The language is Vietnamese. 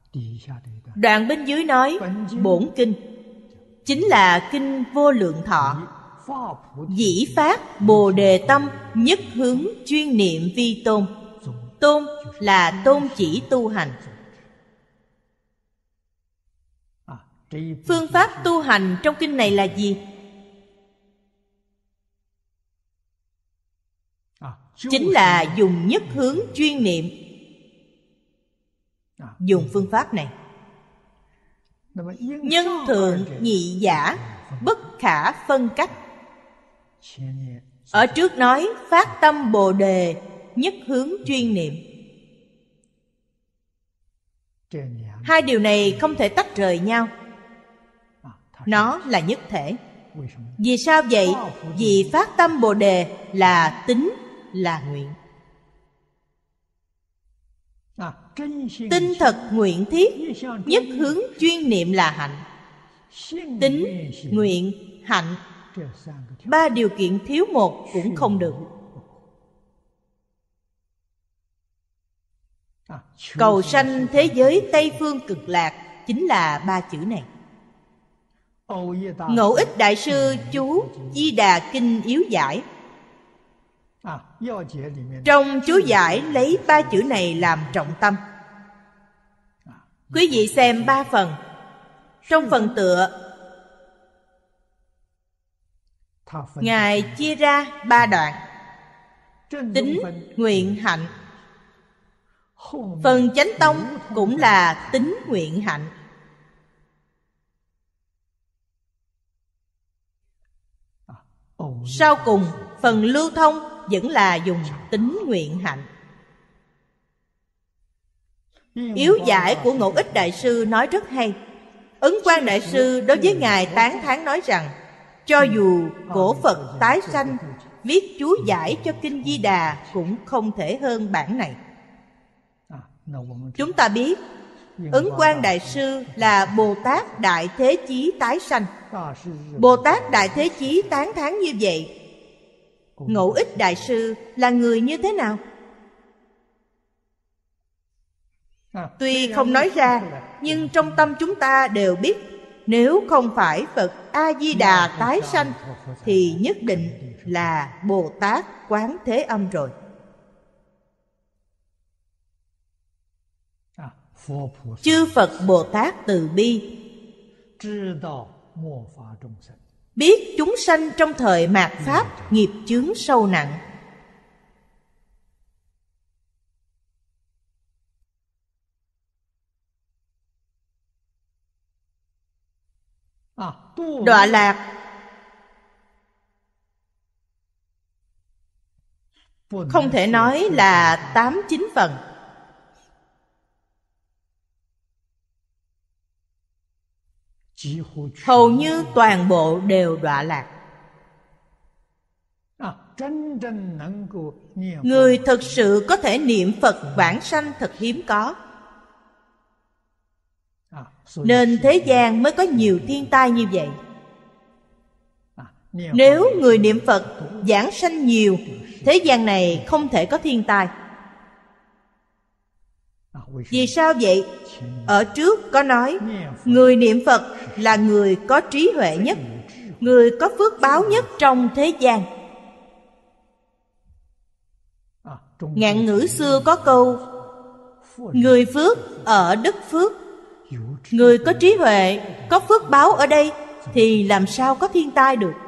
Đoạn bên dưới nói bổn kinh chính là kinh Vô Lượng Thọ, dĩ phát Bồ Đề tâm, nhất hướng chuyên niệm vi tôn. Tôn là tôn chỉ tu hành. Phương pháp tu hành trong kinh này là gì? Chính là dùng nhất hướng chuyên niệm. Dùng phương pháp này, nhân thượng nhị giả, bất khả phân cách. Ở trước nói phát tâm Bồ Đề, nhất hướng chuyên niệm. Hai điều này không thể tách rời nhau. Nó là nhất thể. Vì sao vậy? Vì phát tâm Bồ Đề là tính, là nguyện. Tinh thật nguyện thiết, nhất hướng chuyên niệm là hạnh. Tính, nguyện, hạnh, ba điều kiện thiếu một cũng không được. Cầu sanh thế giới Tây Phương Cực Lạc chính là ba chữ này. Ngẫu Ích Đại Sư chú Di Đà Kinh yếu giải, trong chú giải lấy ba chữ này làm trọng tâm. Quý vị xem ba phần. Trong phần tựa, Ngài chia ra ba đoạn: tính, nguyện, hạnh. Phần Chánh Tông cũng là tính, nguyện, hạnh. Sau cùng, phần Lưu Thông vẫn là dùng tính, nguyện, hạnh. Yếu giải của Ngẫu Ích Đại Sư nói rất hay. Ấn Quang Đại Sư đối với Ngài tán thán nói rằng, cho dù cổ Phật tái sanh viết chú giải cho Kinh Di Đà cũng không thể hơn bản này. Chúng ta biết Ấn Quang Đại Sư là Bồ Tát Đại Thế Chí tái sanh. Bồ Tát Đại Thế Chí tán thán như vậy, Ngẫu Ích Đại Sư là người như thế nào? Tuy không nói ra, nhưng trong tâm chúng ta đều biết, nếu không phải Phật A-di-đà tái sanh thì nhất định là Bồ Tát Quán Thế Âm rồi. Chư Phật Bồ Tát từ bi, biết chúng sanh trong thời mạt Pháp nghiệp chướng sâu nặng. Đọa lạc không thể nói là 8-9 phần. Hầu như toàn bộ đều đọa lạc. Người thực sự có thể niệm Phật vãng sanh thật hiếm có, nên thế gian mới có nhiều thiên tai như vậy. Nếu người niệm Phật vãng sanh nhiều, thế gian này không thể có thiên tai. Vì sao vậy? Ở trước có nói, người niệm Phật là người có trí huệ nhất, người có phước báo nhất trong thế gian. Ngạn ngữ xưa có câu, người phước ở đất phước. Người có trí huệ, có phước báo ở đây thì làm sao có thiên tai được?